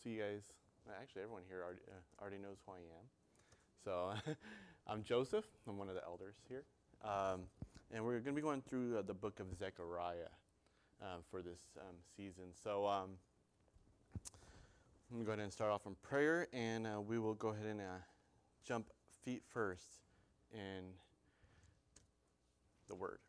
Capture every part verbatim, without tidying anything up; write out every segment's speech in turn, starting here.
most of you guys, actually everyone here already, uh, already knows who I am. So I'm Joseph. I'm one of the elders here. Um, and we're going to be going through uh, the book of Zechariah uh, for this um, season. So um, I'm going to go ahead and start off in prayer, and uh, we will go ahead and uh, jump feet first in the Word.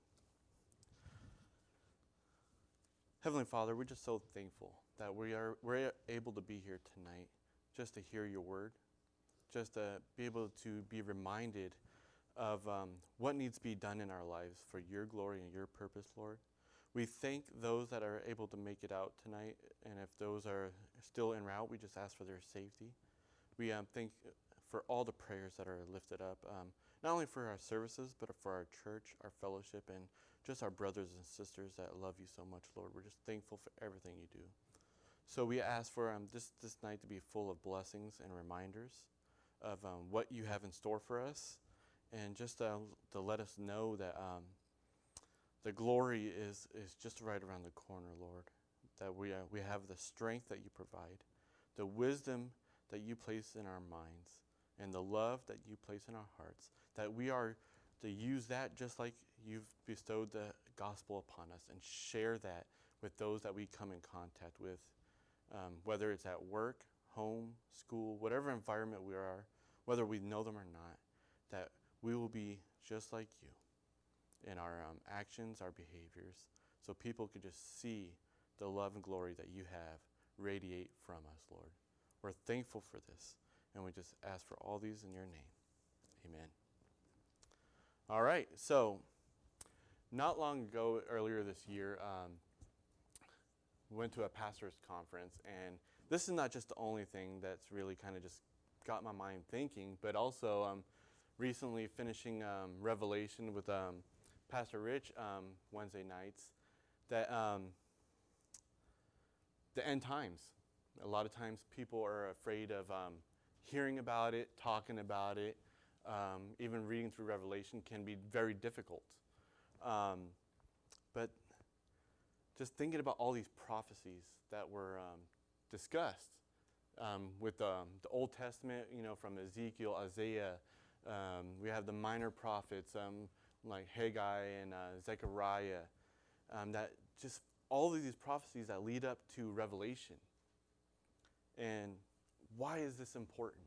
Heavenly Father, we're just so thankful that we are we're able to be here tonight just to hear your word, just to be able to be reminded of um, what needs to be done in our lives for your glory and your purpose, Lord. We thank those that are able to make it out tonight, and if those are still en route, we just ask for their safety. We um, thank for all the prayers that are lifted up, um, not only for our services, but for our church, our fellowship, and just our brothers and sisters that love you so much, Lord. We're just thankful for everything you do. So we ask for um, this, this night to be full of blessings and reminders of um, what you have in store for us, and just uh, to let us know that um, the glory is, is just right around the corner, Lord, that we, uh, we have the strength that you provide, the wisdom that you place in our minds, and the love that you place in our hearts, that we are to use that just like you've bestowed the gospel upon us, and share that with those that we come in contact with, um, whether it's at work, home, school, whatever environment we are, whether we know them or not, that we will be just like you in our um, actions, our behaviors, so people can just see the love and glory that you have radiate from us, Lord. We're thankful for this, and we just ask for all these in your name. Amen. All right, so not long ago, earlier this year, um, we went to a pastor's conference, and this is not just the only thing that's really kind of just got my mind thinking, but also um, recently finishing um, Revelation with um, Pastor Rich um, Wednesday nights, that um, the end times. A lot of times people are afraid of um, hearing about it, talking about it, um, even reading through Revelation can be very difficult. Um, but just thinking about all these prophecies that were um, discussed um, with um, the Old Testament, you know, from Ezekiel, Isaiah, um, we have the minor prophets um, like Haggai and uh, Zechariah, um, that just all of these prophecies that lead up to Revelation. And why is this important?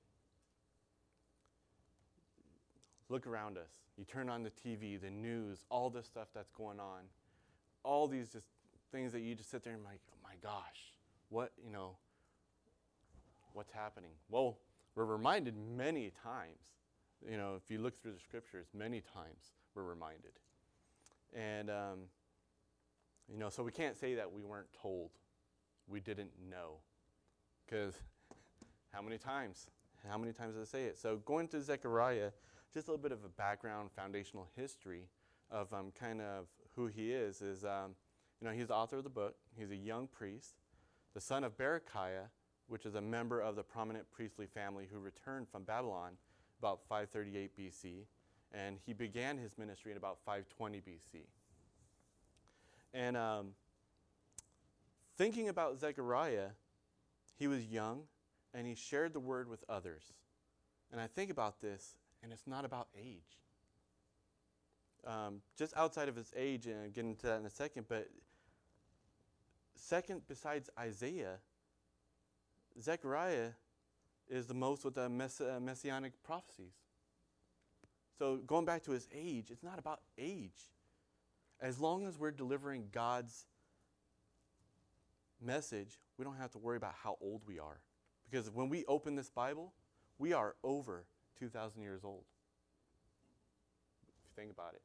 Look around us. You turn on the T V, the news, all this stuff that's going on, all these just things that you just sit there and like, oh my gosh, what, you know, what's happening? Well, we're reminded many times, you know, if you look through the scriptures, many times we're reminded. And, um, you know, so we can't say that we weren't told, we didn't know. Because how many times? How many times did I say it? So going to Zechariah, just a little bit of a background, foundational history of um, kind of who he is, is, um, you know, he's the author of the book. He's a young priest, the son of Berechiah, which is a member of the prominent priestly family who returned from Babylon about five thirty-eight B C, and he began his ministry in about five twenty B C. And um, thinking about Zechariah, he was young, and he shared the word with others. And I think about this, and it's not about age. Um, just outside of his age, and I'll get into that in a second, but second besides Isaiah, Zechariah is the most with the mess- uh, messianic prophecies. So going back to his age, it's not about age. As long as we're delivering God's message, we don't have to worry about how old we are. Because when we open this Bible, we are over two thousand years old. If you think about it.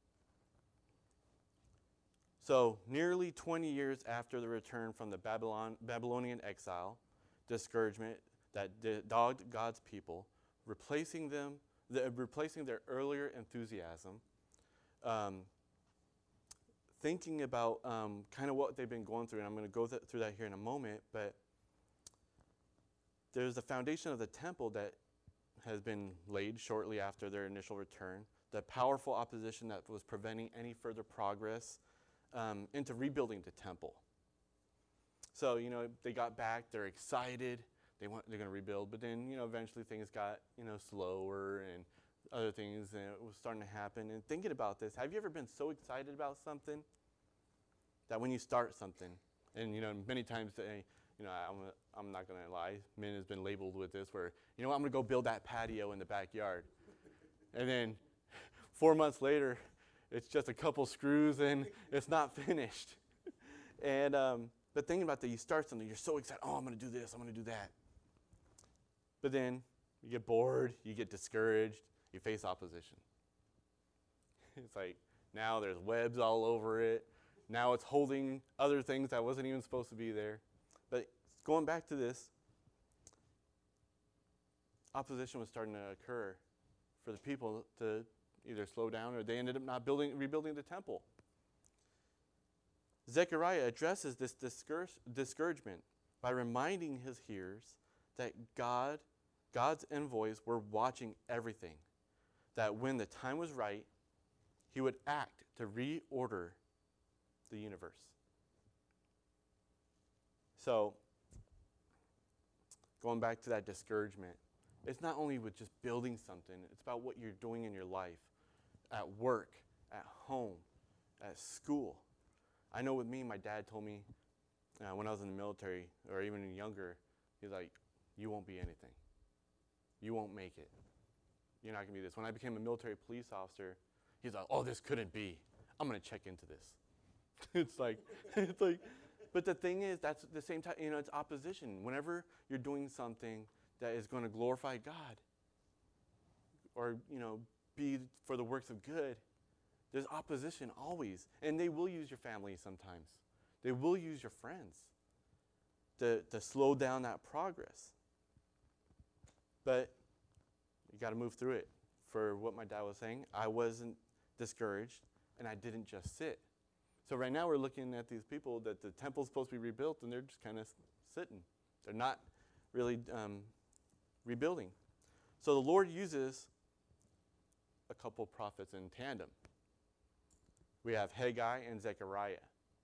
So nearly twenty years after the return from the Babylon, Babylonian exile, discouragement that dogged God's people, replacing them, the, replacing their earlier enthusiasm, um, thinking about um, kind of what they've been going through, and I'm going to go th- through that here in a moment, but there's the foundation of the temple that has been laid shortly after their initial return, the powerful opposition that was preventing any further progress um, into rebuilding the temple. So, you know, they got back, they're excited, they want they're going to rebuild. But then, you know, eventually things got, you know, slower and other things, and it was starting to happen. And thinking about this, have you ever been so excited about something that when you start something, and, you know, many times, uh, you know, I'm, I'm not going to lie, Min has been labeled with this where, you know what, I'm going to go build that patio in the backyard. And then four months later, it's just a couple screws and it's not finished. and um, But thinking about that, you start something, you're so excited, oh, I'm going to do this, I'm going to do that. But then you get bored, you get discouraged, you face opposition. It's like now there's webs all over it. Now it's holding other things that wasn't even supposed to be there. But going back to this, opposition was starting to occur for the people to either slow down, or they ended up not building, rebuilding the temple. Zechariah addresses this discourage, discouragement by reminding his hearers that God, God's envoys were watching everything, that when the time was right, he would act to reorder the universe. So, going back to that discouragement, it's not only with just building something, it's about what you're doing in your life, at work, at home, at school. I know with me, my dad told me uh, when I was in the military, or even younger, he's like, you won't be anything. You won't make it. You're not going to be this. When I became a military police officer, he's like, oh, this couldn't be. I'm going to check into this. it's like, it's like, but the thing is, that's the same time, you know, it's opposition. Whenever you're doing something that is going to glorify God, or, you know, be for the works of good, there's opposition always. And they will use your family sometimes. They will use your friends to, to slow down that progress. But you got to move through it. For what my dad was saying, I wasn't discouraged, and I didn't just sit. So right now we're looking at these people that the temple's supposed to be rebuilt, and they're just kind of sitting. They're not really um, rebuilding. So the Lord uses a couple prophets in tandem. We have Haggai and Zechariah.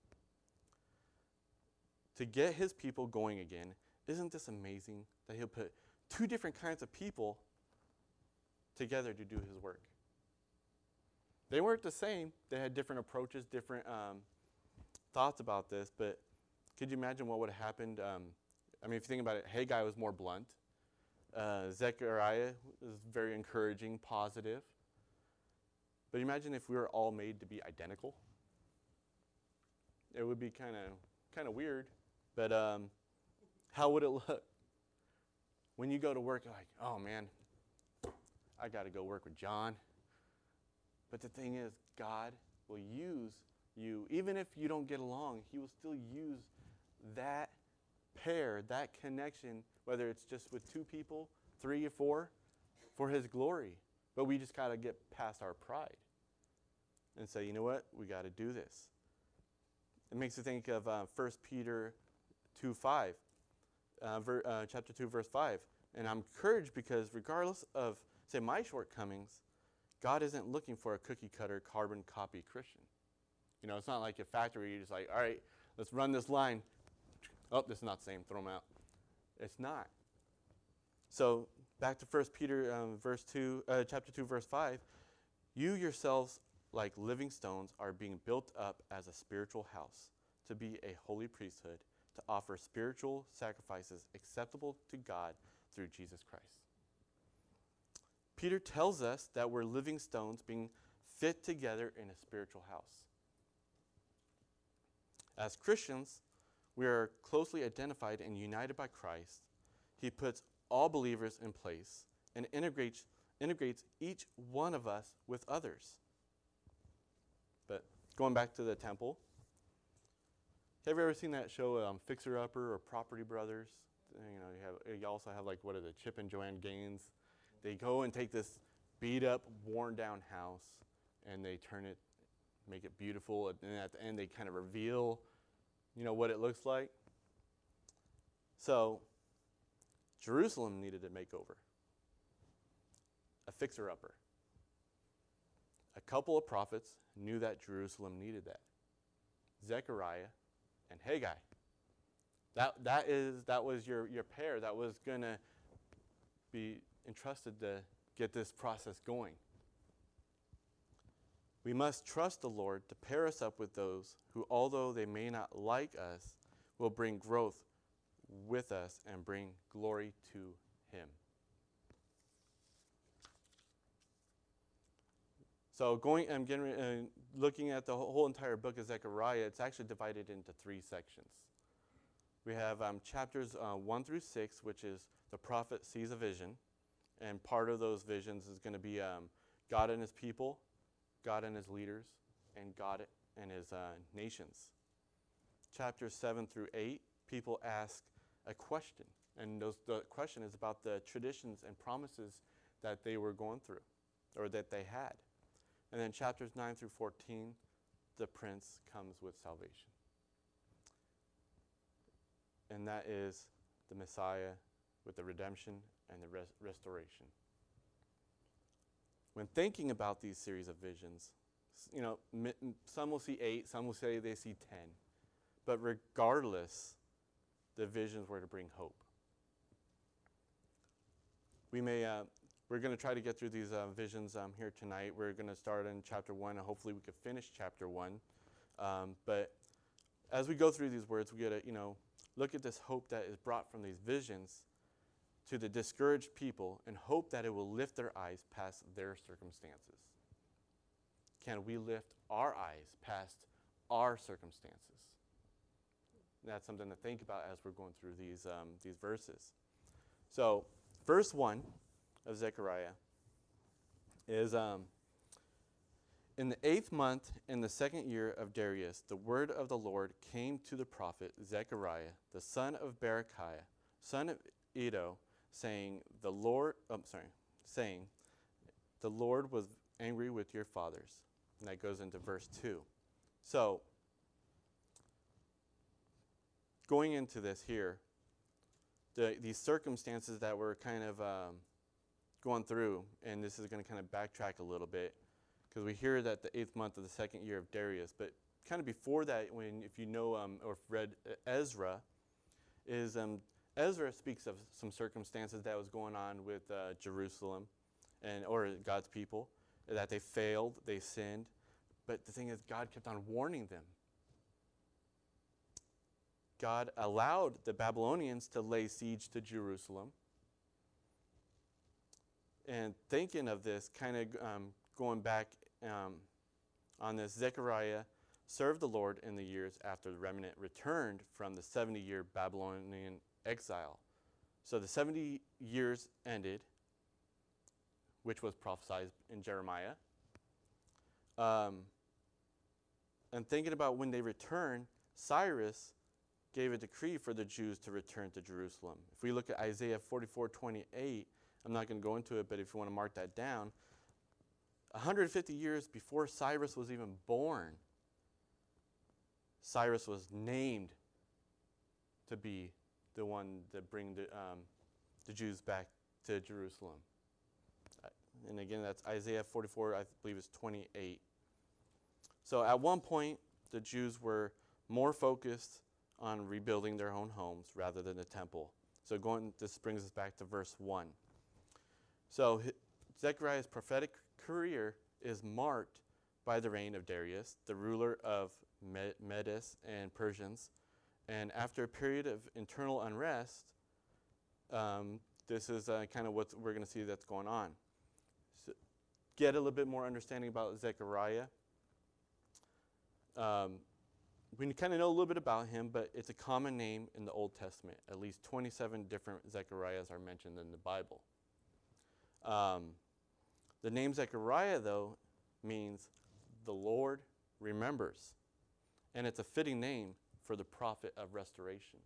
To get his people going again, isn't this amazing that he'll put two different kinds of people together to do his work? They weren't the same. They had different approaches, different um, thoughts about this, but could you imagine what would have happened? Um, I mean, if you think about it, Haggai was more blunt. Uh, Zechariah was very encouraging, positive. But imagine if we were all made to be identical. It would be kind of kind of weird, but um, how would it look? When you go to work, you're like, oh man, I got to go work with John. But the thing is, God will use you. Even if you don't get along, he will still use that pair, that connection, whether it's just with two people, three or four, for his glory. But we just got to get past our pride and say, you know what, we got to do this. It makes you think of uh, First Peter two five, uh, ver, uh, chapter two, verse five. And I'm encouraged because regardless of, say, my shortcomings, God isn't looking for a cookie-cutter, carbon copy Christian. You know, it's not like a factory. You're just like, all right, let's run this line. Oh, this is not the same. Throw them out. It's not. So back to First Peter um, verse two, uh, chapter two, verse five. You yourselves, like living stones, are being built up as a spiritual house to be a holy priesthood, to offer spiritual sacrifices acceptable to God through Jesus Christ. Peter tells us that we're living stones being fit together in a spiritual house. As Christians, we are closely identified and united by Christ. He puts all believers in place and integrates, integrates each one of us with others. But going back to the temple, have you ever seen that show, um, Fixer Upper or Property Brothers? You know, you have you also have like what are the Chip and Joanne Gaines? They go and take this beat up, worn down house, and they turn it, make it beautiful, and then at the end they kind of reveal, you know, what it looks like. So Jerusalem needed a makeover, a fixer-upper. A couple of prophets knew that Jerusalem needed that. Zechariah and Haggai. That, that, is, that was your, your pair that was going to be entrusted to get this process going. We must trust the Lord to pair us up with those who, although they may not like us, will bring growth with us and bring glory to him. So going, I'm getting, uh, looking at the whole, whole entire book of Zechariah, it's actually divided into three sections. We have um, chapters uh, one through six, which is the prophet sees a vision, and part of those visions is going to be um, God and his people, God and his leaders, and God and his uh, nations. Chapters seven through eight, people ask a question, and those, the question is about the traditions and promises that they were going through, or that they had. And then chapters nine through fourteen, the prince comes with salvation. And that is the Messiah with the redemption and the res- restoration. When thinking about these series of visions, you know, some will see eight, some will say they see ten. But regardless, the visions were to bring hope. We may, uh, we're going to try to get through these uh, visions um, here tonight. We're going to start in chapter one, and hopefully we can finish chapter one. Um, but as we go through these words, we get to, you know, look at this hope that is brought from these visions to the discouraged people, and hope that it will lift their eyes past their circumstances. Can we lift our eyes past our circumstances? That's something to think about as we're going through these, um, these verses. So, verse one of Zechariah is, um, in the eighth month, in the second year of Darius, the word of the Lord came to the prophet Zechariah, the son of Berechiah, son of Iddo, saying, the Lord, I'm sorry, saying, the Lord was angry with your fathers. And that goes into verse two. So, going into this here, the, these circumstances that we're kind of um, going through, and this is going to kind of backtrack a little bit, because we hear that the eighth month of the second year of Darius, but kind of before that, when if you know um, or read Ezra, is um, Ezra speaks of some circumstances that was going on with uh, Jerusalem, and or God's people, that they failed, they sinned, but the thing is, God kept on warning them. God allowed the Babylonians to lay siege to Jerusalem. And thinking of this, kind of um, going back um, on this, Zechariah served the Lord in the years after the remnant returned from the seventy-year Babylonian exile. So the seventy years ended, which was prophesied in Jeremiah. Um, and thinking about when they returned, Cyrus gave a decree for the Jews to return to Jerusalem. If we look at Isaiah forty-four twenty-eight, I'm not going to go into it, but if you want to mark that down, one hundred fifty years before Cyrus was even born, Cyrus was named to be the one that bring the, um, the Jews back to Jerusalem. And again, that's Isaiah forty-four, I believe it's twenty-eight. So at one point, the Jews were more focused on rebuilding their own homes rather than the temple. So going, this brings us back to verse one. So Zechariah's prophetic career is marked by the reign of Darius, the ruler of Medes and Persians. And after a period of internal unrest, um, this is uh, kind of what we're going to see that's going on. So get a little bit more understanding about Zechariah. Um, we kind of know a little bit about him, but it's a common name in the Old Testament. At least twenty-seven different Zechariahs are mentioned in the Bible. Um, the name Zechariah, though, means the Lord remembers. And it's a fitting name for the prophet of restoration.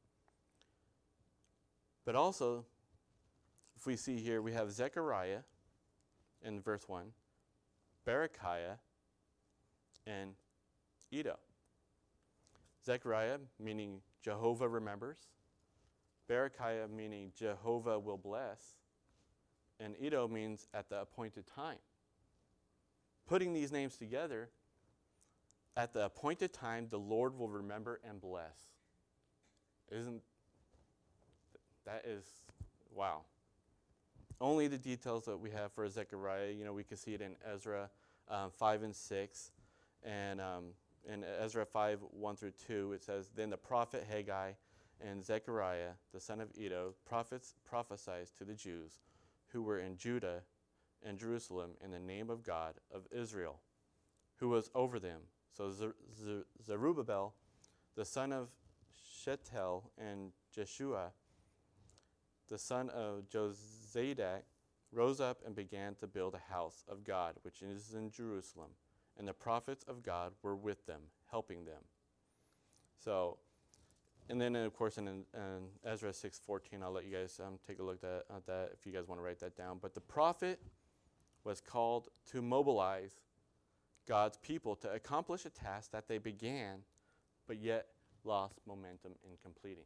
But also, if we see here, we have Zechariah in verse one, Berechiah, and Iddo. Zechariah meaning Jehovah remembers, Berechiah meaning Jehovah will bless, and Iddo means at the appointed time. Putting these names together, at the appointed time, the Lord will remember and bless. Isn't that is, wow. Only the details that we have for Zechariah, you know, we can see it in Ezra um, five and six. And um, in Ezra five, one through two, it says, Then the prophet Haggai and Zechariah, the son of Iddo, prophets prophesied to the Jews who were in Judah and Jerusalem in the name of God of Israel, who was over them. So Zer- Zer- Zerubbabel, the son of Shealtiel, and Jeshua, the son of Jozadak, rose up and began to build a house of God, which is in Jerusalem. And the prophets of God were with them, helping them. So, and then, of course, in, in Ezra six fourteen, I'll let you guys um, take a look at, at that if you guys want to write that down. But the prophet was called to mobilize God's people to accomplish a task that they began, but yet lost momentum in completing.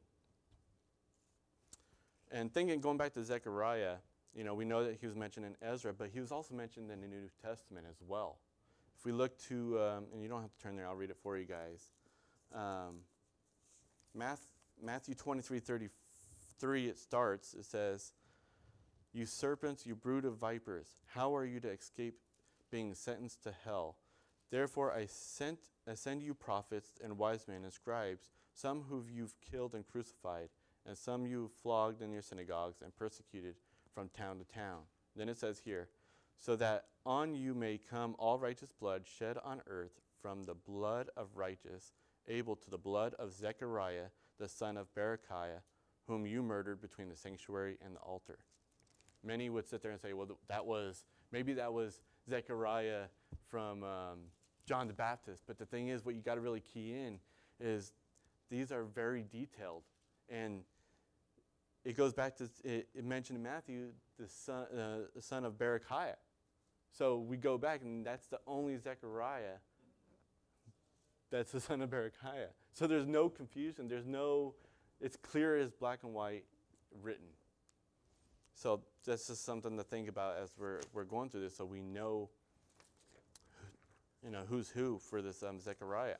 And thinking, going back to Zechariah, you know, we know that he was mentioned in Ezra, but he was also mentioned in the New Testament as well. If we look to, um, and you don't have to turn there, I'll read it for you guys. Um, Matthew twenty-three thirty-three, it starts, it says, You serpents, you brood of vipers, how are you to escape being sentenced to hell? Therefore I sent, I send you prophets and wise men and scribes, some whom you've killed and crucified, and some you flogged in your synagogues and persecuted from town to town. Then it says here, so that on you may come all righteous blood shed on earth, from the blood of righteous Abel to the blood of Zechariah, the son of Berechiah, whom you murdered between the sanctuary and the altar. Many would sit there and say, well, that was, maybe that was Zechariah from um, John the Baptist. But the thing is, what you got to really key in is these are very detailed. And it goes back to, it, it mentioned in Matthew, the son, uh, the son of Berechiah. So we go back, and that's the only Zechariah that's the son of Berechiah. So there's no confusion. There's no, it's clear as black and white written. So that's just something to think about as we're we're going through this, so we know, you know, who's who for this um, Zechariah.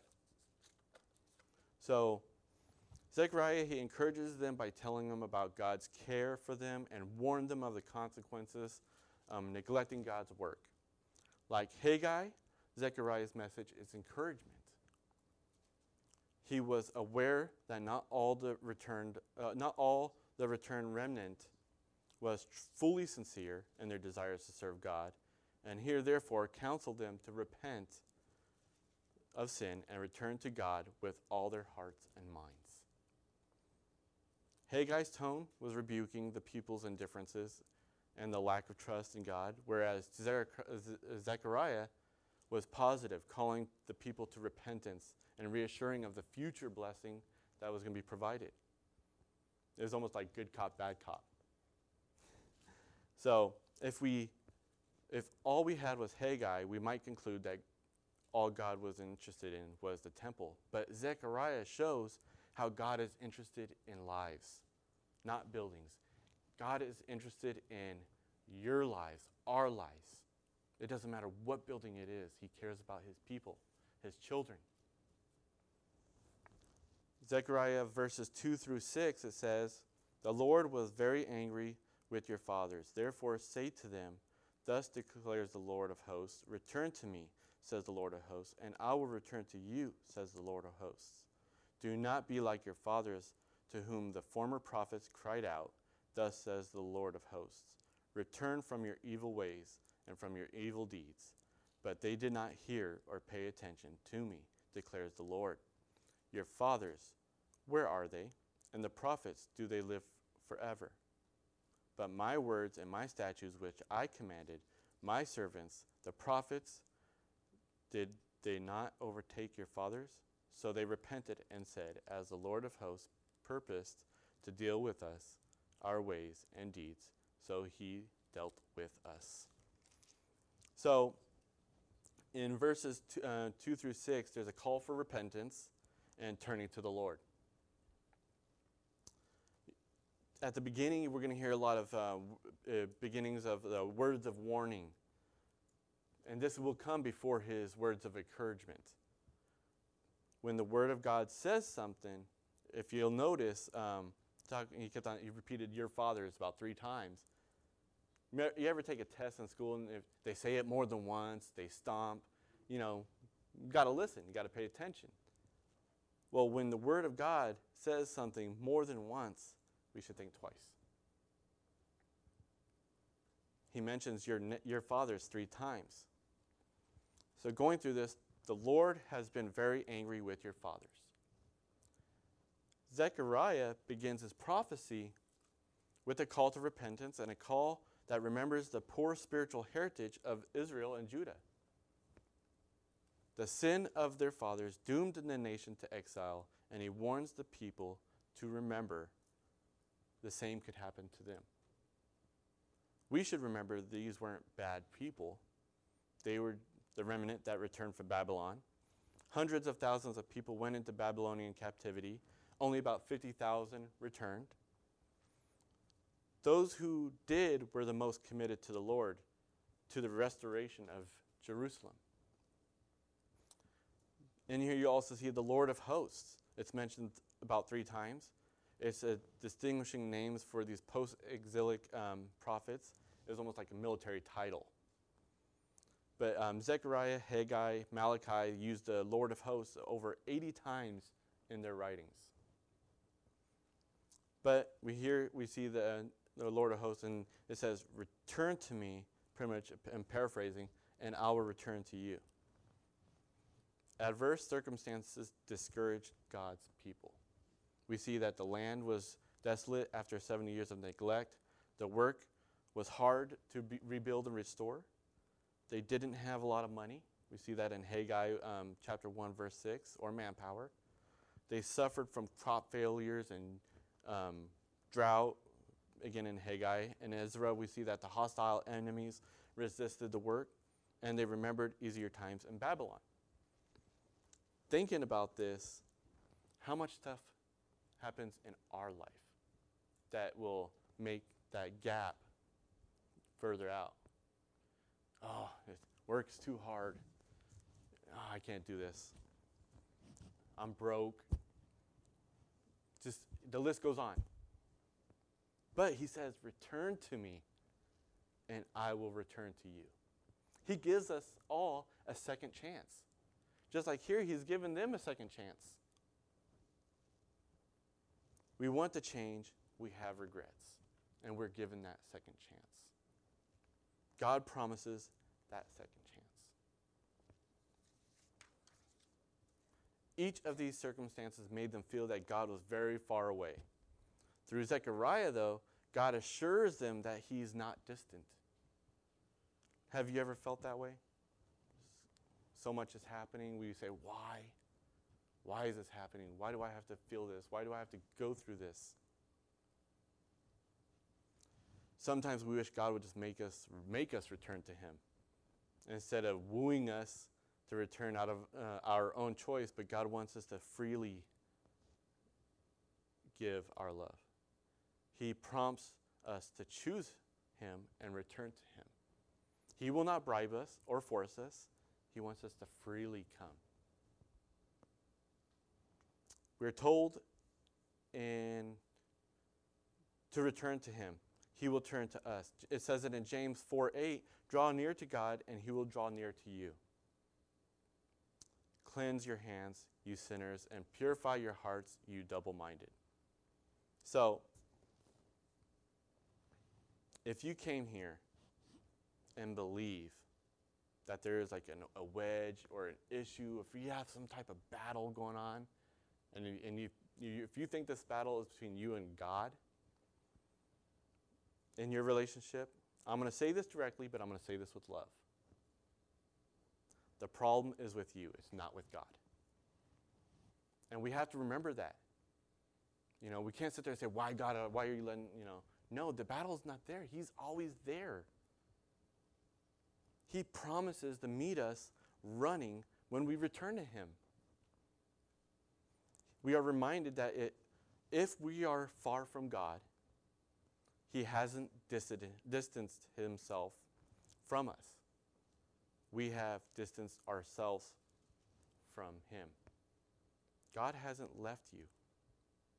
So Zechariah, he encourages them by telling them about God's care for them and warned them of the consequences um, neglecting God's work. Like Haggai, Zechariah's message is encouragement. He was aware that not all the returned, uh, not all the returned remnant was fully sincere in their desires to serve God, and here therefore counseled them to repent of sin and return to God with all their hearts and minds. Haggai's tone was rebuking the people's indifferences and the lack of trust in God, whereas Zechariah was positive, calling the people to repentance and reassuring of the future blessing that was going to be provided. It was almost like good cop, bad cop. So if we, if all we had was Haggai, we might conclude that all God was interested in was the temple. But Zechariah shows how God is interested in lives, not buildings. God is interested in your lives, our lives. It doesn't matter what building it is. He cares about his people, his children. Zechariah verses two through six, it says, The Lord was very angry with your fathers. Therefore say to them, Thus declares the Lord of hosts, Return to me, says the Lord of hosts, and I will return to you, says the Lord of hosts. Do not be like your fathers, to whom the former prophets cried out, Thus says the Lord of hosts, Return from your evil ways and from your evil deeds. But they did not hear or pay attention to me, declares the Lord. Your fathers, where are they? And the prophets, do they live forever? But my words and my statutes which I commanded my servants, the prophets, did they not overtake your fathers? So they repented and said, As the Lord of hosts purposed to deal with us, our ways and deeds, so he dealt with us. So in verses two, uh, two through six, there's a call for repentance and turning to the Lord. At the beginning, we're going to hear a lot of uh, uh, beginnings of the words of warning. And this will come before his words of encouragement. When the word of God says something, if you'll notice, um, talk, he kept on, he repeated your fathers about three times. You ever take a test in school and if they say it more than once, they stomp, you know, you got to listen, you got to pay attention. Well, when the Word of God says something more than once, we should think twice. He mentions your, your fathers three times. So going through this, the Lord has been very angry with your fathers. Zechariah begins his prophecy with a call to repentance and a call that remembers the poor spiritual heritage of Israel and Judah. The sin of their fathers doomed the nation to exile, and he warns the people to remember the same could happen to them. We should remember these weren't bad people. They were the remnant that returned from Babylon. Hundreds of thousands of people went into Babylonian captivity. Only about fifty thousand returned. Those who did were the most committed to the Lord, to the restoration of Jerusalem. And here you also see the Lord of hosts. It's mentioned about three times. It's a distinguishing names for these post-exilic um, prophets. It was almost like a military title. But um, Zechariah, Haggai, Malachi used the Lord of hosts over eighty times in their writings. But we hear, we see the, the Lord of hosts, and it says, "Return to me," pretty much, I'm paraphrasing, "and I will return to you." Adverse circumstances discouraged God's people. We see that the land was desolate after seventy years of neglect. The work was hard to be rebuild and restore. They didn't have a lot of money. We see that in Haggai um, chapter one, verse six, or manpower. They suffered from crop failures and um, drought, again in Haggai. In Ezra, we see that the hostile enemies resisted the work, and they remembered easier times in Babylon. Thinking about this, how much stuff happens in our life that will make that gap further out? Oh, it work's too hard. Oh, I can't do this. I'm broke. Just the list goes on. But he says, "Return to me, and I will return to you." He gives us all a second chance. Just like here, he's given them a second chance. We want to change, we have regrets, and we're given that second chance. God promises that second chance. Each of these circumstances made them feel that God was very far away. Through Zechariah, though, God assures them that he's not distant. Have you ever felt that way? So much is happening. We say, why? Why is this happening? Why do I have to feel this? Why do I have to go through this? Sometimes we wish God would just make us make us return to him instead of wooing us to return out of uh, our own choice, but God wants us to freely give our love. He prompts us to choose him and return to him. He will not bribe us or force us. He wants us to freely come. We're told in to return to him. He will turn to us. It says it in James four eight, "Draw near to God, and he will draw near to you. Cleanse your hands, you sinners, and purify your hearts, you double-minded." So, if you came here and believe that there is like an, a wedge or an issue, if you have some type of battle going on, and, you, and you, you, if you think this battle is between you and God in your relationship, I'm going to say this directly, but I'm going to say this with love. The problem is with you. It's not with God. And we have to remember that. You know, we can't sit there and say, why God, uh, why are you letting, you know. No, the battle's not there. He's always there. He promises to meet us running when we return to him. We are reminded that it, if we are far from God, he hasn't distanced himself from us. We have distanced ourselves from him. God hasn't left you.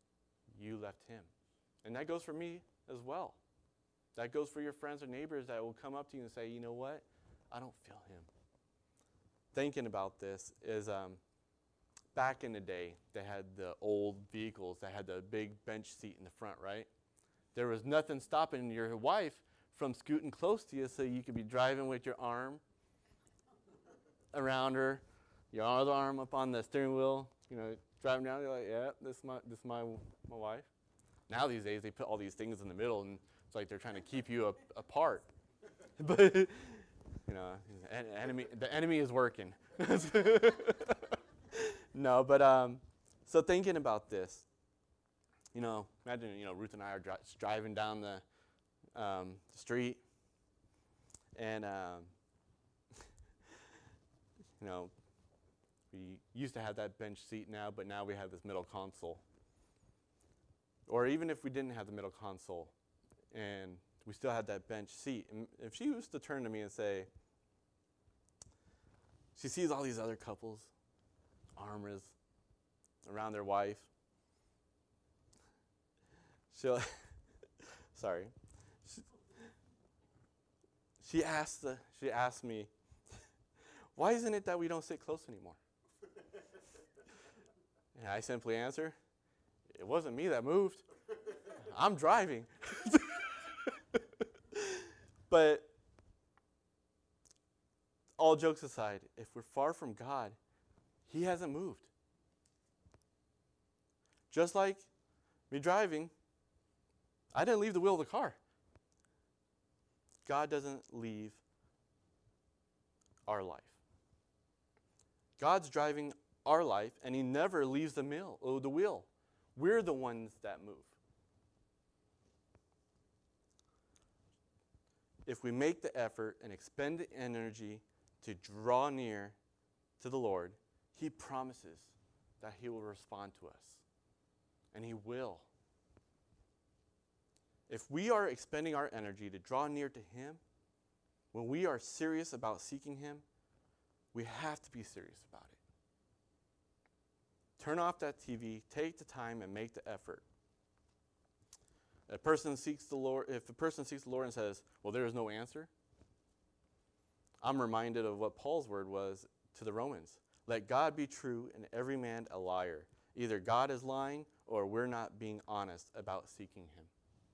you left him. And that goes for me as well. That goes for your friends or neighbors that will come up to you and say, you know what? I don't feel him. Thinking about this is um, back in the day, they had the old vehicles that had the big bench seat in the front, right? There was nothing stopping your wife from scooting close to you so you could be driving with your arm around her, your other arm up on the steering wheel, you know, driving down, you're like, yeah, this is my, this is my, my wife. Now these days, they put all these things in the middle, and it's like they're trying to keep you up, apart. But, you know, en- enemy, the enemy is working. No, but, um, so thinking about this, you know, imagine, you know, Ruth and I are dri- driving down the um, street, and, um, you know, we used to have that bench seat now, but now we have this middle console. Or even if we didn't have the middle console and we still had that bench seat, and if she was to turn to me and say, she sees all these other couples, armors around their wife, she'll, sorry, she, she asked the, she asked me, why isn't it that we don't sit close anymore? And I simply answer, it wasn't me that moved. I'm driving. But all jokes aside, if we're far from God, he hasn't moved. Just like me driving, I didn't leave the wheel of the car. God doesn't leave our life. God's driving our life, and he never leaves the mill, oh, the wheel. We're the ones that move. If we make the effort and expend the energy to draw near to the Lord, he promises that he will respond to us. And he will. If we are expending our energy to draw near to him, when we are serious about seeking him, we have to be serious about it. Turn off that T V, take the time, and make the effort. A person seeks the Lord, if a person seeks the Lord and says, well, there is no answer, I'm reminded of what Paul's word was to the Romans. Let God be true and every man a liar. Either God is lying or we're not being honest about seeking him.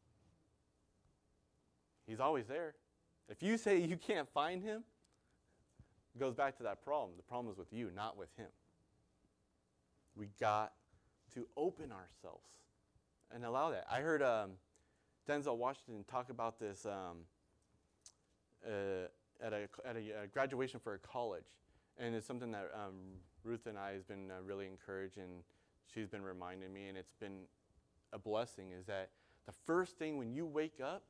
He's always there. If you say you can't find him, it goes back to that problem. The problem is with you, not with him. We got to open ourselves and allow that. I heard um, Denzel Washington talk about this um, uh, at, a, at a, a graduation for a college. And it's something that um, Ruth and I has been uh, really encouraged, and she's been reminding me, and it's been a blessing, is that the first thing when you wake up,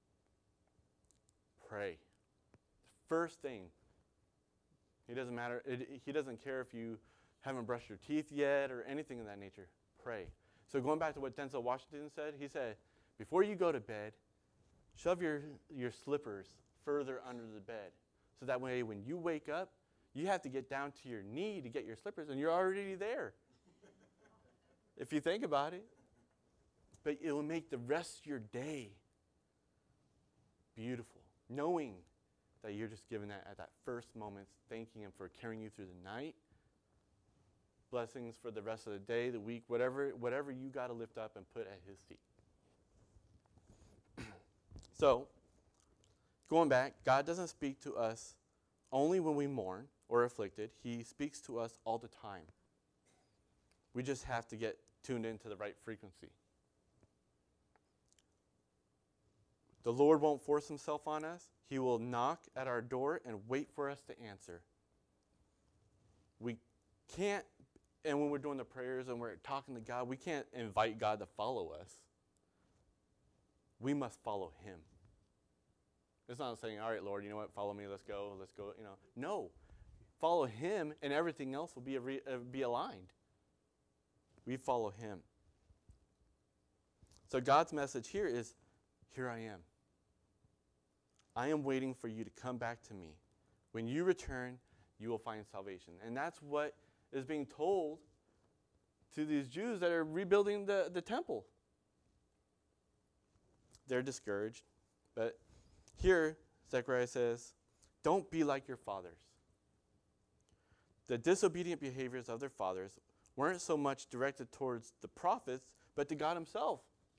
pray. The first thing. He doesn't matter. It, he doesn't care if you haven't brushed your teeth yet or anything of that nature. Pray. So going back to what Denzel Washington said, he said, before you go to bed, shove your, your slippers further under the bed. So that way when you wake up, you have to get down to your knee to get your slippers, and you're already there. If you think about it. But it will make the rest of your day beautiful, knowing that you're just giving that at that first moment, thanking him for carrying you through the night. Blessings for the rest of the day, the week, whatever, whatever you got to lift up and put at his feet. So, going back, God doesn't speak to us only when we mourn or afflicted. He speaks to us all the time. We just have to get tuned into the right frequency. The Lord won't force himself on us. He will knock at our door and wait for us to answer. We can't, and when we're doing the prayers and we're talking to God, we can't invite God to follow us. We must follow him. It's not saying, all right, Lord, you know what, follow me, let's go, let's go, you know. No, follow him and everything else will be, a re, uh, be aligned. We follow him. So God's message here is, here I am. I am waiting for you to come back to me. When you return, you will find salvation. And that's what is being told to these Jews that are rebuilding the, the temple. they're discouraged. But here, Zechariah says, don't be like your fathers. The disobedient behaviors of their fathers weren't so much directed towards the prophets, but to God himself.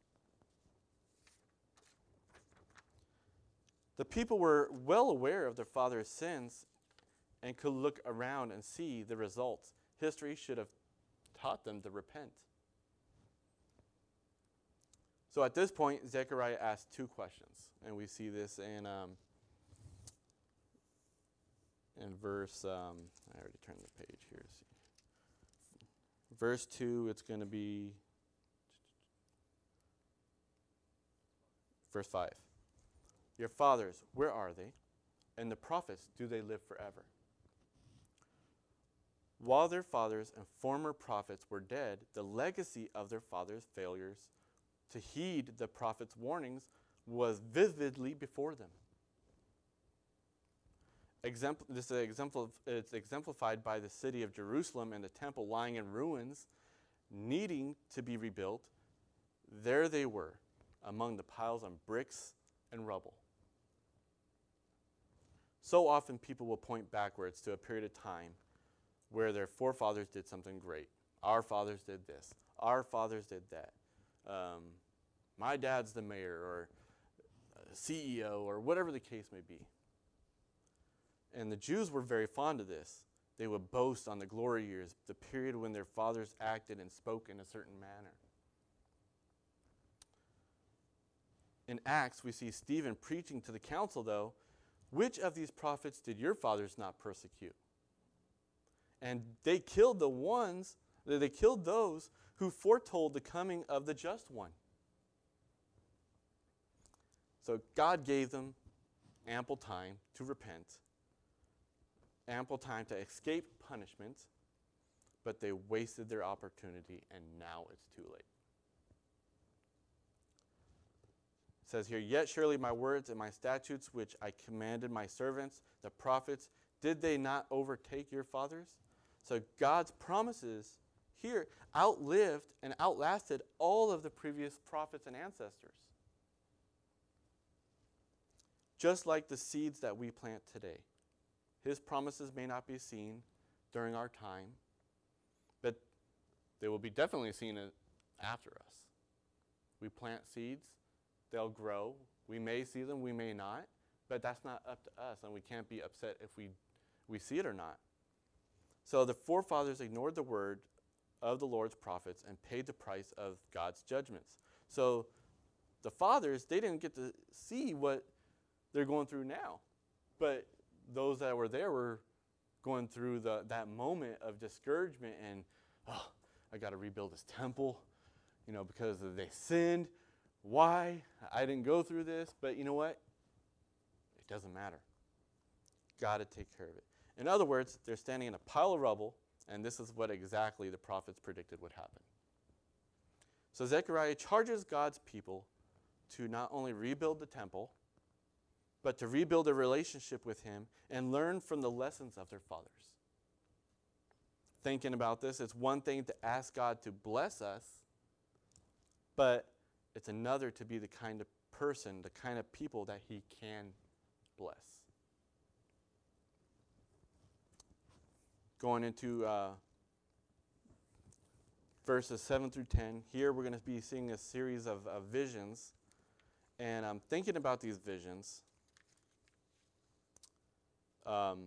The people were well aware of their father's sins and could look around and see the results. History should have taught them to repent. So at this point, Zechariah asks two questions, and we see this in um, in verse. Um, I already turned the page here. See. Verse two. It's going to be verse five. Your fathers, where are they? And the prophets, do they live forever? While their fathers and former prophets were dead, the legacy of their fathers' failures to heed the prophets' warnings was vividly before them. Exempl- this is exempl- it's exemplified by the city of Jerusalem and the temple lying in ruins, needing to be rebuilt. There they were, among the piles of bricks and rubble. So often people will point backwards to a period of time where their forefathers did something great. Our fathers did this. Our fathers did that. Um, my dad's the mayor or C E O or whatever the case may be. And the Jews were very fond of this. They would boast on the glory years, the period when their fathers acted and spoke in a certain manner. In Acts, we see Stephen preaching to the council, though, which of these prophets did your fathers not persecute? And they killed the ones, they killed those who foretold the coming of the just one. So God gave them ample time to repent, ample time to escape punishment, but they wasted their opportunity, and now it's too late. It says here, yet surely my words and my statutes, which I commanded my servants, the prophets, did they not overtake your fathers? So God's promises here outlived and outlasted all of the previous prophets and ancestors. Just like the seeds that we plant today. His promises may not be seen during our time, but they will be definitely seen after us. We plant seeds, they'll grow. We may see them, we may not, but that's not up to us, and we can't be upset if we, we see it or not. So the forefathers ignored the word of the Lord's prophets and paid the price of God's judgments. So the fathers, they didn't get to see what they're going through now, but those that were there were going through the, that moment of discouragement and, oh, I got to rebuild this temple, you know, because they sinned. Why? I didn't go through this, but you know what? It doesn't matter. Got to take care of it. In other words, they're standing in a pile of rubble, and this is what exactly the prophets predicted would happen. So Zechariah charges God's people to not only rebuild the temple, but to rebuild a relationship with him and learn from the lessons of their fathers. Thinking about this, it's one thing to ask God to bless us, but it's another to be the kind of person, the kind of people that he can bless. Going into uh, verses seven through ten, here we're going to be seeing a series of, of visions. And I'm thinking about these visions. Um,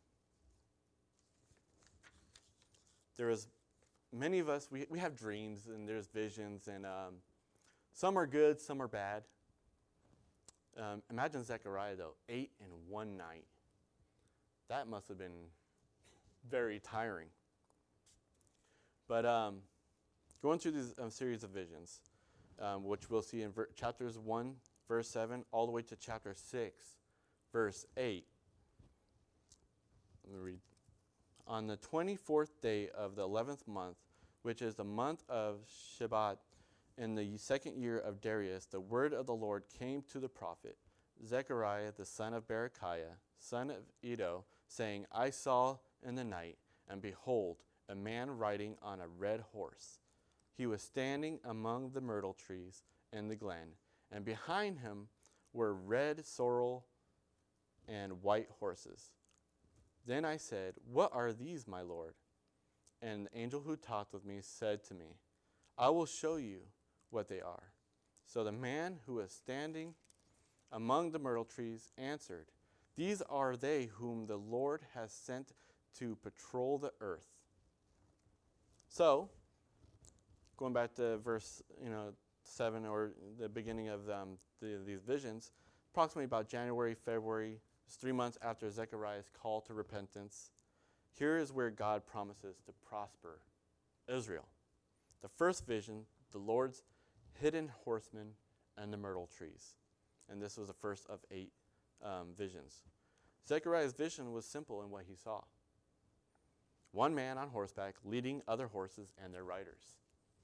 there is many of us, we, we have dreams and there's visions, and um, some are good, some are bad. Um, imagine Zechariah, though, eight in one night. That must have been very tiring. But um, going through this um, series of visions, um, which we'll see in ver- chapters one, verse seven, all the way to chapter six, verse eight. Let me read. On the twenty-fourth day of the eleventh month, which is the month of Shebat, in the second year of Darius, the word of the Lord came to the prophet Zechariah, the son of Berechiah, son of Iddo, saying, I saw in the night, and behold, a man riding on a red horse. He was standing among the myrtle trees in the glen, and behind him were red sorrel and white horses. Then I said, "What are these, my Lord?" And the angel who talked with me said to me, "I will show you what they are." So the man who was standing among the myrtle trees answered, "These are they whom the Lord has sent to patrol the earth." So, going back to verse, you know, seven, or the beginning of um, the, these visions, approximately about January, February, it's three months after Zechariah's call to repentance, here is where God promises to prosper Israel. The first vision, the Lord's hidden horsemen and the myrtle trees. And this was the first of eight um, visions. Zechariah's vision was simple in what he saw. One man on horseback leading other horses and their riders,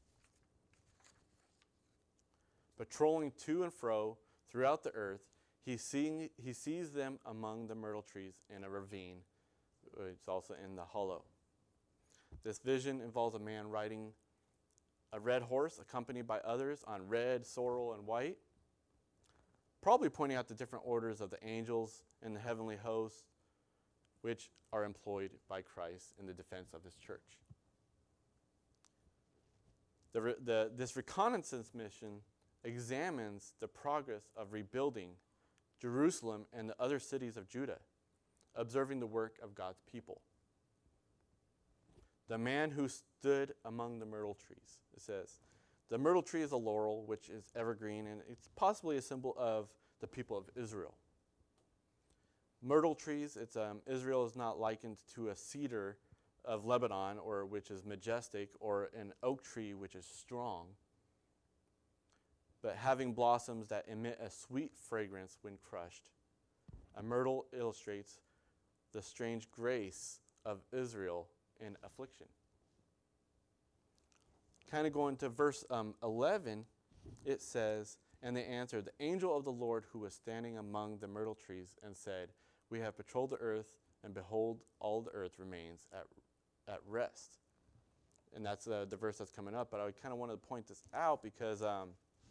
patrolling to and fro throughout the earth. He, seeing, he sees them among the myrtle trees in a ravine. It's also in the hollow. This vision involves a man riding a red horse accompanied by others on red, sorrel, and white, probably pointing out the different orders of the angels in the heavenly host, which are employed by Christ in the defense of his church. The, re- the, this reconnaissance mission examines the progress of rebuilding Jerusalem and the other cities of Judah, observing the work of God's people. The man who stood among the myrtle trees, it says. The myrtle tree is a laurel, which is evergreen, and it's possibly a symbol of the people of Israel. Myrtle trees, it's um, Israel is not likened to a cedar of Lebanon, or which is majestic, or an oak tree, which is strong, but having blossoms that emit a sweet fragrance when crushed. A myrtle illustrates the strange grace of Israel in affliction. Kind of going to verse um, eleven, it says, "And they answered, the angel of the Lord who was standing among the myrtle trees, and said, We have patrolled the earth, and behold, all the earth remains at, at rest." And that's uh, the verse that's coming up, but I kind of wanted to point this out because um,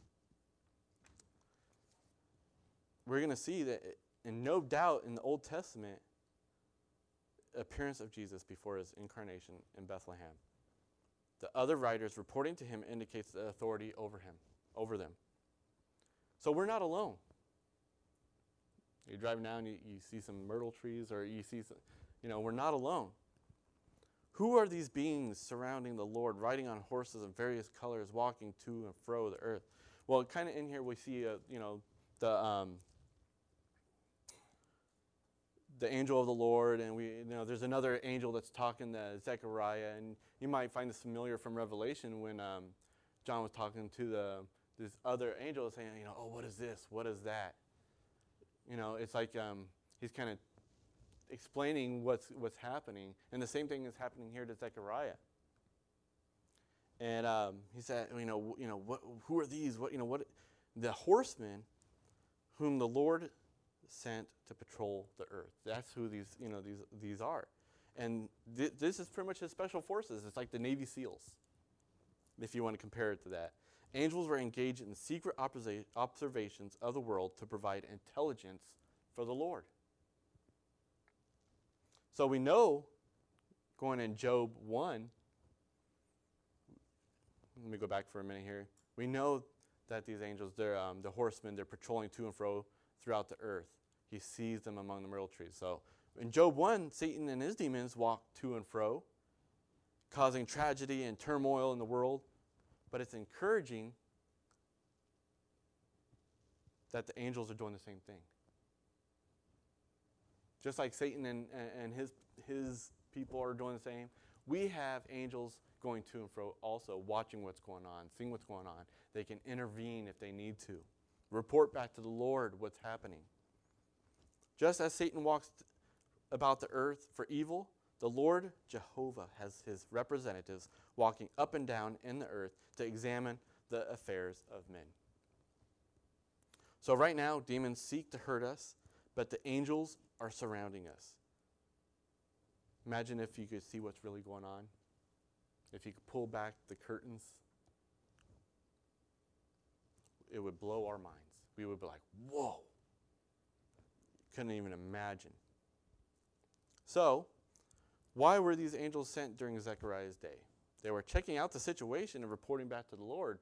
we're going to see that, and no doubt in the Old Testament, appearance of Jesus before his incarnation in Bethlehem. The other writers reporting to him indicates the authority over him, over them. So we're not alone. You're driving down, you, you see some myrtle trees, or you see some, you know, we're not alone. Who are these beings surrounding the Lord, riding on horses of various colors, walking to and fro the earth? Well, kind of in here we see, uh, you know, the um, the angel of the Lord, and we, you know, there's another angel that's talking to Zechariah, and you might find this familiar from Revelation when um, John was talking to the this other angel, saying, you know, oh, what is this? What is that? You know, it's like um, he's kind of explaining what's what's happening, and the same thing is happening here to Zechariah. And um, he said, you know, you know, what? Who are these? What, you know, what? The horsemen, whom the Lord sent to patrol the earth. That's who these, you know, these these are, and th- this is pretty much his special forces. It's like the Navy SEALs, if you want to compare it to that. Angels were engaged in secret observa- observations of the world to provide intelligence for the Lord. So we know, going in Job one, let me go back for a minute here. We know that these angels, they're um, the horsemen, they're patrolling to and fro throughout the earth. He sees them among the myrtle trees. So in Job one, Satan and his demons walk to and fro, causing tragedy and turmoil in the world. But it's encouraging that the angels are doing the same thing. Just like Satan and, and his, his people are doing the same, we have angels going to and fro also, watching what's going on, seeing what's going on. They can intervene if they need to. Report back to the Lord what's happening. Just as Satan walks about the earth for evil, the Lord Jehovah has his representatives walking up and down in the earth to examine the affairs of men. So right now, demons seek to hurt us, but the angels are surrounding us. Imagine if you could see what's really going on. If you could pull back the curtains, it would blow our minds. we would be like, whoa. Couldn't even imagine. So, why were these angels sent during Zechariah's day? They were checking out the situation and reporting back to the Lord.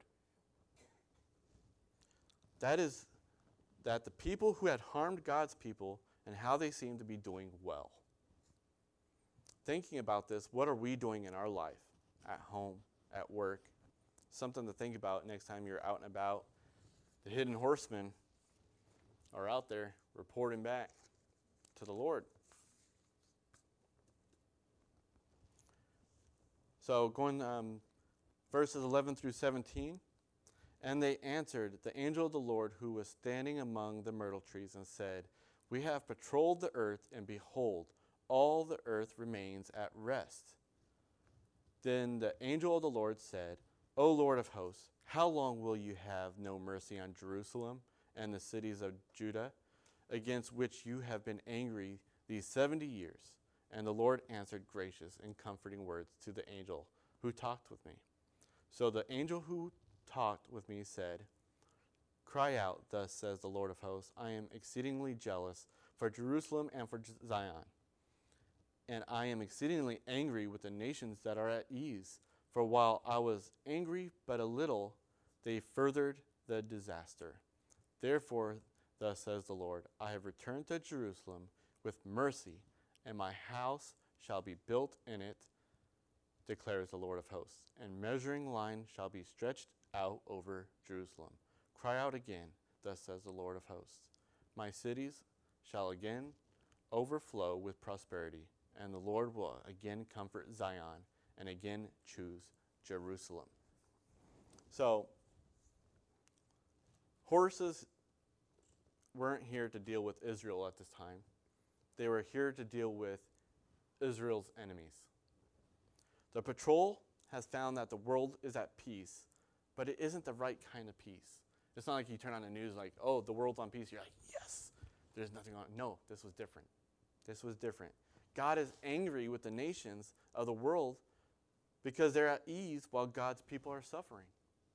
That is, that the people who had harmed God's people and how they seemed to be doing well. Thinking about this, what are we doing in our life? At home, at work? Something to think about next time you're out and about. The hidden horsemen are out there reporting back to the Lord. So going um, verses eleven through seventeen. And they answered the angel of the Lord who was standing among the myrtle trees and said, we have patrolled the earth, and behold, all the earth remains at rest. Then the angel of the Lord said, O Lord of hosts, how long will you have no mercy on Jerusalem and the cities of Judah, against which you have been angry these seventy years? And the Lord answered gracious and comforting words to the angel who talked with me. So the angel who talked with me said, cry out, thus says the Lord of hosts, I am exceedingly jealous for Jerusalem and for Zion. And I am exceedingly angry with the nations that are at ease. For while I was angry but a little, they furthered the disaster. Therefore, thus says the Lord, I have returned to Jerusalem with mercy, and my house shall be built in it, declares the Lord of hosts. And measuring line shall be stretched out over Jerusalem. Cry out again, thus says the Lord of hosts. My cities shall again overflow with prosperity, and the Lord will again comfort Zion and again choose Jerusalem. So, horses weren't here to deal with Israel at this time. They were here to deal with Israel's enemies. The patrol has found that the world is at peace, but it isn't the right kind of peace. It's not like you turn on the news like, oh, the world's on peace. You're like, yes, there's nothing on. No, this was different. This was different. God is angry with the nations of the world because they're at ease while God's people are suffering.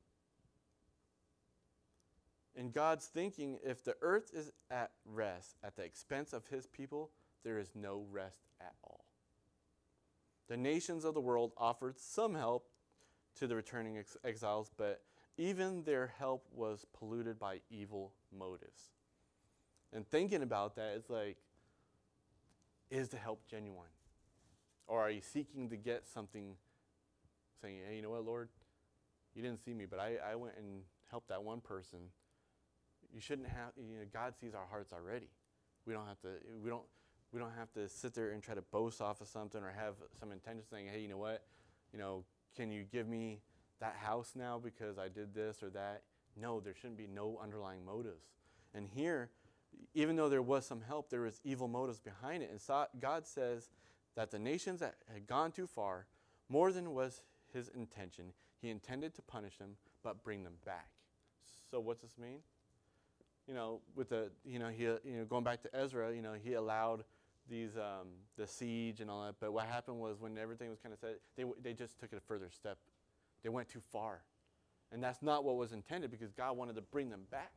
In God's thinking, if the earth is at rest at the expense of his people, there is no rest at all. The nations of the world offered some help to the returning ex- exiles, but even their help was polluted by evil motives. And thinking about that, it's like, is the help genuine? Or are you seeking to get something, saying, hey, you know what, Lord? You didn't see me, but I, I went and helped that one person. You shouldn't have, you know, God sees our hearts already. We don't have to, we don't, we don't have to sit there and try to boast off of something or have some intention saying, hey, you know what, you know, can you give me that house now because I did this or that? No, there shouldn't be no underlying motives. And here, even though there was some help, there was evil motives behind it. And so God says that the nations that had gone too far, more than was his intention, he intended to punish them, but bring them back. So what's this mean? You know, with the, you know, he, you know, going back to Ezra, you know, he allowed these, um, the siege and all that. But what happened was when everything was kind of set, they, they just took it a further step. They went too far. And that's not what was intended because God wanted to bring them back.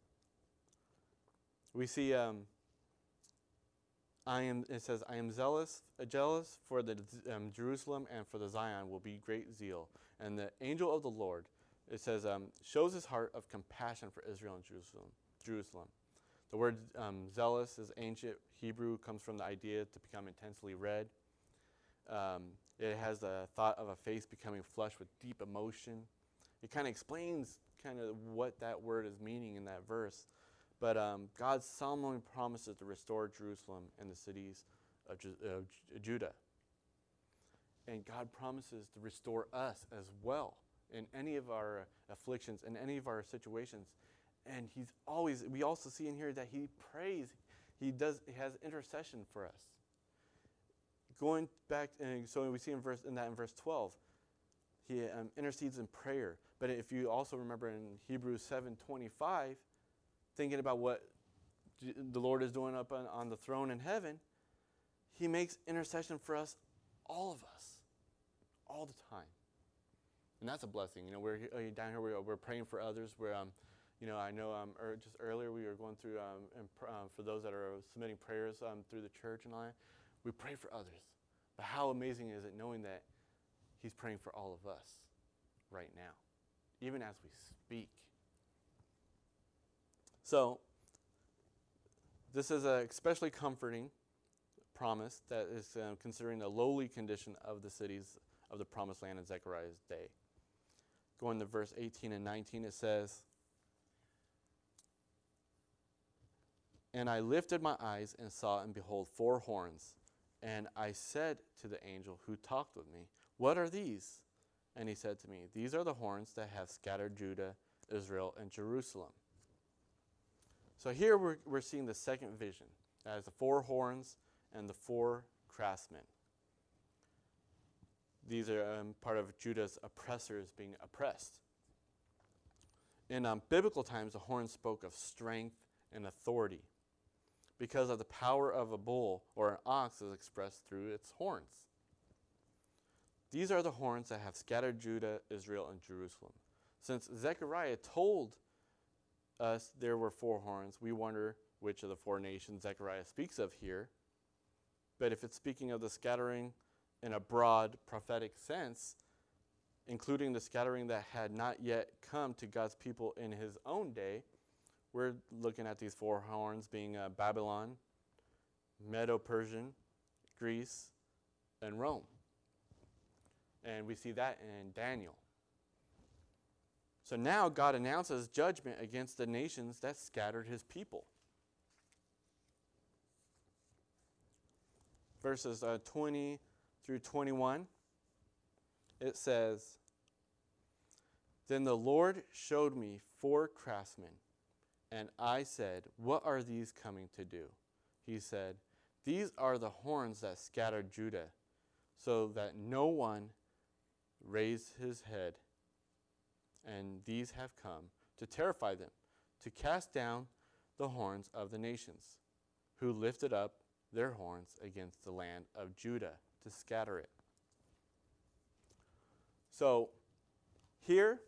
We see, um, I am, it says, I am zealous, uh, jealous for the um, Jerusalem and for the Zion will be great zeal. And the angel of the Lord, it says, um, shows his heart of compassion for Israel and Jerusalem. Jerusalem. The word um, zealous is ancient Hebrew, comes from the idea to become intensely red. Um, it has the thought of a face becoming flushed with deep emotion. It kind of explains kind of what that word is meaning in that verse. But um, God solemnly promises to restore Jerusalem and the cities of, Ju- of J- Judah. And God promises to restore us as well in any of our afflictions, in any of our situations. And he's always, we also see in here that he prays, he does, he has intercession for us. Going back, and so we see in verse in that in verse twelve, he um, intercedes in prayer. But if you also remember in Hebrews seven twenty-five, thinking about what the Lord is doing up on, on the throne in heaven, he makes intercession for us, all of us, all the time. And that's a blessing. You know, we're uh, down here, we're, we're praying for others. We're, um, You know, I know um, er, just earlier we were going through, um, and pr- um, for those that are submitting prayers um, through the church and all that, we pray for others. But how amazing is it knowing that he's praying for all of us right now, even as we speak. So, this is a especially comforting promise that is uh, considering the lowly condition of the cities of the promised land in Zechariah's day. Going to verse eighteen and nineteen, it says, "And I lifted my eyes and saw, and behold, four horns. And I said to the angel who talked with me, 'What are these?' And he said to me, 'These are the horns that have scattered Judah, Israel, and Jerusalem.'" So here we're, we're seeing the second vision. That is the four horns and the four craftsmen. These are um, part of Judah's oppressors being oppressed. In um, biblical times, the horn spoke of strength and authority because of the power of a bull or an ox is expressed through its horns. These are the horns that have scattered Judah, Israel, and Jerusalem. Since Zechariah told us there were four horns, we wonder which of the four nations Zechariah speaks of here. But if it's speaking of the scattering in a broad prophetic sense, including the scattering that had not yet come to God's people in his own day, we're looking at these four horns being uh, Babylon, Medo-Persian, Greece, and Rome. And we see that in Daniel. So now God announces judgment against the nations that scattered his people. Verses uh, twenty through twenty-one, it says, "Then the Lord showed me four craftsmen, and I said, 'What are these coming to do?' He said, 'These are the horns that scattered Judah, so that no one raised his head. And these have come to terrify them, to cast down the horns of the nations, who lifted up their horns against the land of Judah to scatter it.'" So here,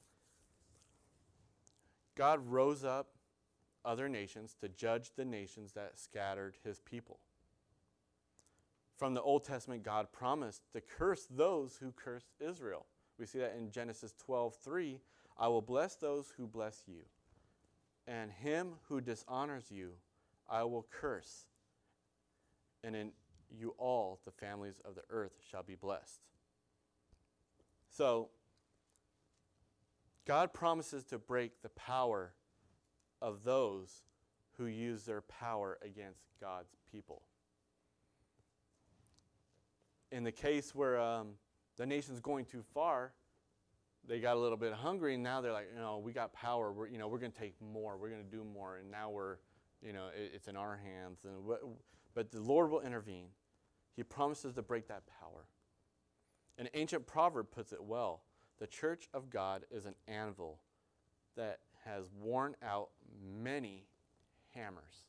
God rose up other nations to judge the nations that scattered his people. From the Old Testament, God promised to curse those who cursed Israel. We see that in Genesis twelve three, "I will bless those who bless you, and him who dishonors you I will curse, and in you all the families of the earth shall be blessed." So, God promises to break the power of those who use their power against God's people. In the case where um, the nation's going too far, they got a little bit hungry, and now they're like, you know, we got power. We're, you know, we're going to take more. We're going to do more, and now we're, you know, it, it's in our hands. And what, but the Lord will intervene. He promises to break that power. An ancient proverb puts it well: "The church of God is an anvil that has worn out many hammers."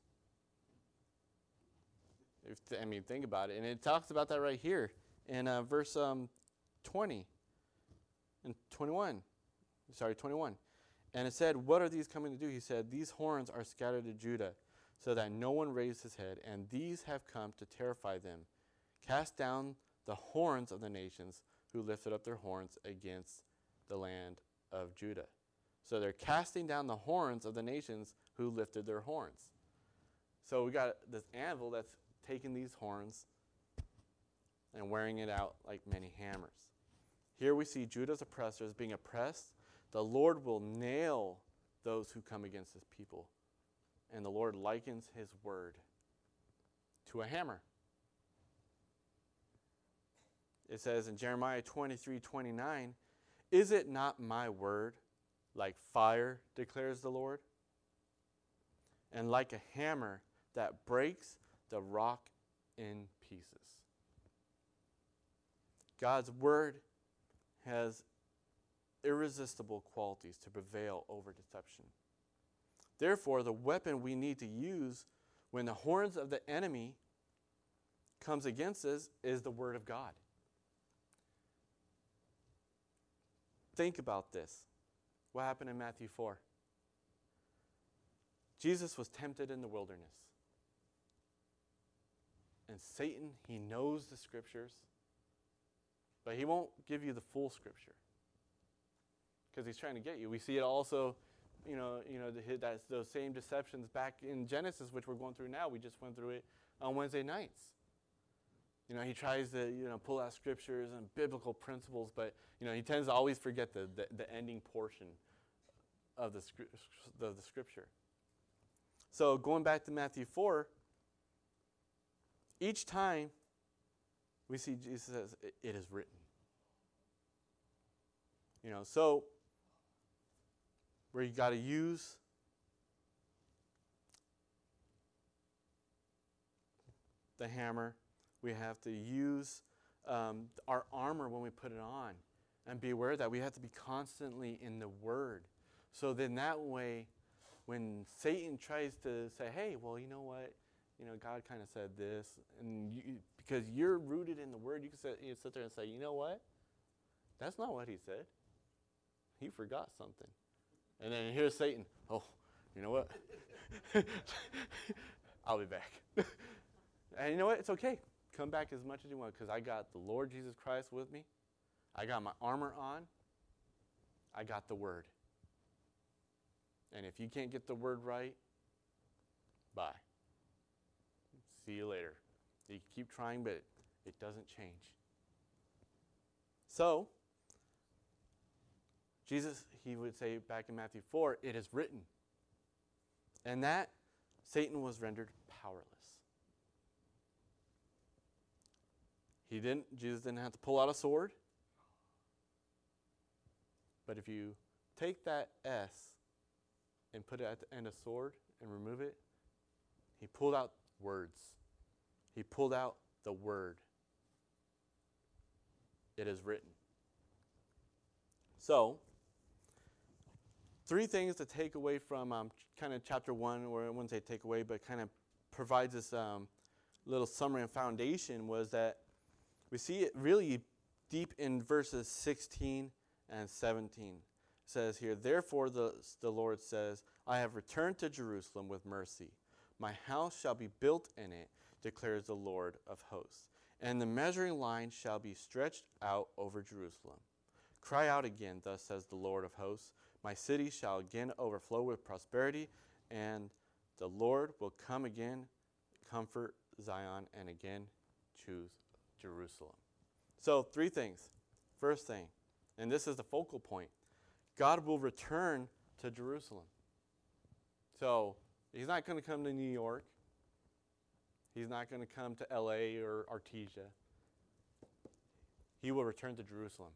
If th- I mean, think about it. And it talks about that right here in uh, verse um, twenty and twenty-one. Sorry, twenty-one. "And it said, 'What are these coming to do?' He said, 'These horns are scattered to Judah, so that no one raised his head, and these have come to terrify them. Cast down the horns of the nations who lifted up their horns against the land of Judah." So they're casting down the horns of the nations who lifted their horns. So we got this anvil that's taking these horns and wearing it out like many hammers. Here we see Judah's oppressors being oppressed. The Lord will nail those who come against his people. And the Lord likens his word to a hammer. It says in Jeremiah twenty-three twenty-nine, "Is it not my word like fire, declares the Lord, and like a hammer that breaks the rock in pieces?" God's word has irresistible qualities to prevail over deception. Therefore, the weapon we need to use when the horns of the enemy comes against us is the word of God. Think about this. What happened in Matthew four? Jesus was tempted in the wilderness. And Satan, he knows the scriptures, but he won't give you the full scripture because he's trying to get you. We see it also, you know, you know, the, that, those same deceptions back in Genesis, which we're going through now. We just went through it on Wednesday nights. You know, he tries to, you know, pull out scriptures and biblical principles, but, you know, he tends to always forget the, the, the ending portion of the, of the scripture. So going back to Matthew four, each time we see Jesus says, it is written. You know, so where you got to use the hammer, we have to use um, our armor when we put it on, and be aware that we have to be constantly in the Word. So then that way, when Satan tries to say, hey, well, you know what? You know, God kind of said this, and you, because you're rooted in the Word, you can sit, you sit there and say, you know what? That's not what he said. He forgot something. And then here's Satan. Oh, you know what? I'll be back. And you know what? It's okay. Come back as much as you want, because I got the Lord Jesus Christ with me. I got my armor on. I got the Word. And if you can't get the Word right, bye. See you later. You keep trying, but it doesn't change. So, Jesus, he would say back in Matthew four, it is written. And that Satan was rendered powerless. He didn't, Jesus didn't have to pull out a sword. But if you take that S and put it at the end of sword and remove it, he pulled out words. He pulled out the word. It is written. So, three things to take away from um, kind of chapter one, or I wouldn't say take away, but kind of provides this um, little summary and foundation, was that we see it really deep in verses sixteen and seventeen. It says here, therefore the, the Lord says, I have returned to Jerusalem with mercy. My house shall be built in it, declares the Lord of hosts. And the measuring line shall be stretched out over Jerusalem. Cry out again, thus says the Lord of hosts. My city shall again overflow with prosperity, and the Lord will come again, comfort Zion, and again choose Jerusalem. So three things. First thing, and this is the focal point, God will return to Jerusalem. So he's not going to come to New York. He's not going to come to L A or Artesia. He will return to Jerusalem.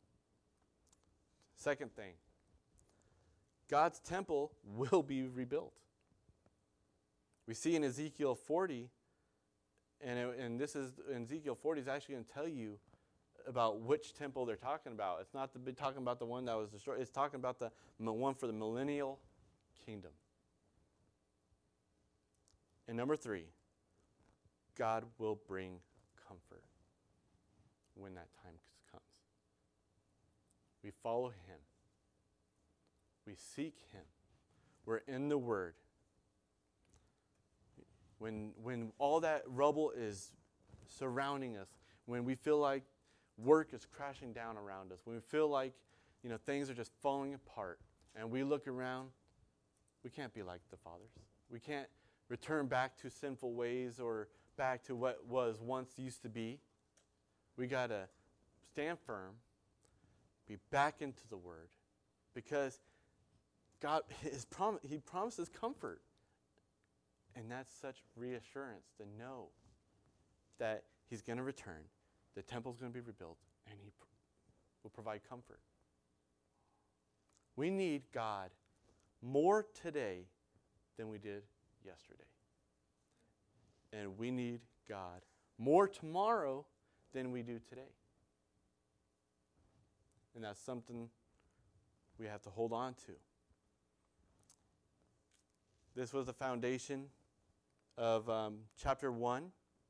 Second thing, God's temple will be rebuilt. We see in Ezekiel forty, and, it, and this is, in Ezekiel forty is actually going to tell you about which temple they're talking about. It's not the, talking about the one that was destroyed. It's talking about the one for the millennial kingdom. And number three, God will bring comfort when that time comes. We follow him. We seek him. We're in the Word. When, when all that rubble is surrounding us, when we feel like work is crashing down around us, when we feel like, you know, things are just falling apart, and we look around, we can't be like the fathers. We can't return back to sinful ways or back to what was once used to be. We got to stand firm, be back into the Word, because God, his prom- he promises comfort. And that's such reassurance to know that he's going to return, the temple's going to be rebuilt, and he pr- will provide comfort. We need God more today than we did yesterday. And we need God more tomorrow than we do today. And that's something we have to hold on to. This was the foundation of um, chapter one.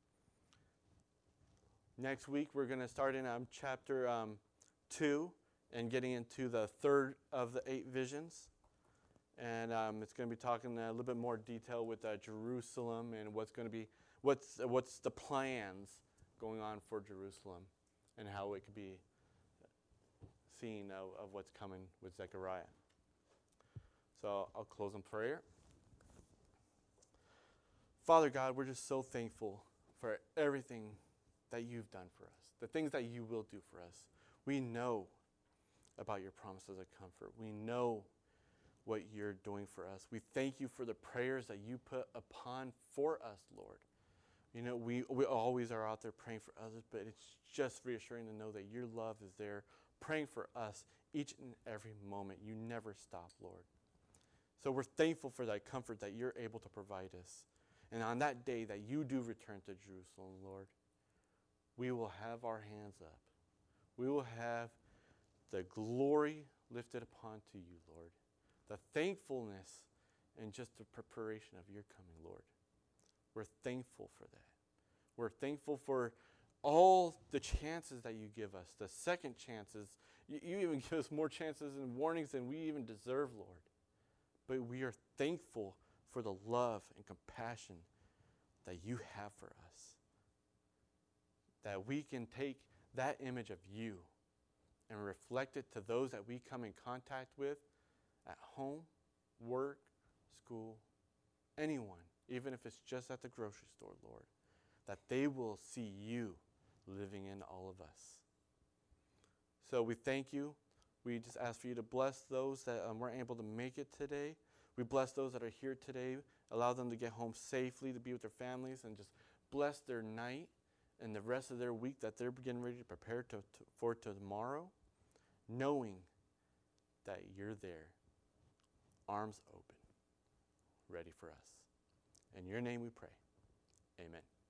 Next week, we're going to start in um, chapter um, two and getting into the third of the eight visions. And um, it's going to be talking a little bit more detail with uh, Jerusalem and what's going to be, what's, what's the plans going on for Jerusalem and how it could be seen of, of what's coming with Zechariah. So I'll close in prayer. Father God, we're just so thankful for everything that you've done for us, the things that you will do for us. We know about your promises of comfort. We know what you're doing for us. We thank you for the prayers that you put upon for us, Lord. You know, we, we always are out there praying for others, but it's just reassuring to know that your love is there praying for us each and every moment. You never stop, Lord. So we're thankful for that comfort that you're able to provide us. And on that day that you do return to Jerusalem, Lord, we will have our hands up. We will have the glory lifted upon to you, Lord. The thankfulness and just the preparation of your coming, Lord. We're thankful for that. We're thankful for all the chances that you give us, the second chances. You, you even give us more chances and warnings than we even deserve, Lord. But we are thankful for the love and compassion that you have for us. That we can take that image of you and reflect it to those that we come in contact with at home, work, school, anyone, even if it's just at the grocery store, Lord, that they will see you living in all of us. So we thank you. We just ask for you to bless those that um, weren't able to make it today. We bless those that are here today. Allow them to get home safely, to be with their families, and just bless their night and the rest of their week that they're getting ready to prepare to, to, for tomorrow, knowing that you're there, arms open, ready for us. In your name we pray. Amen.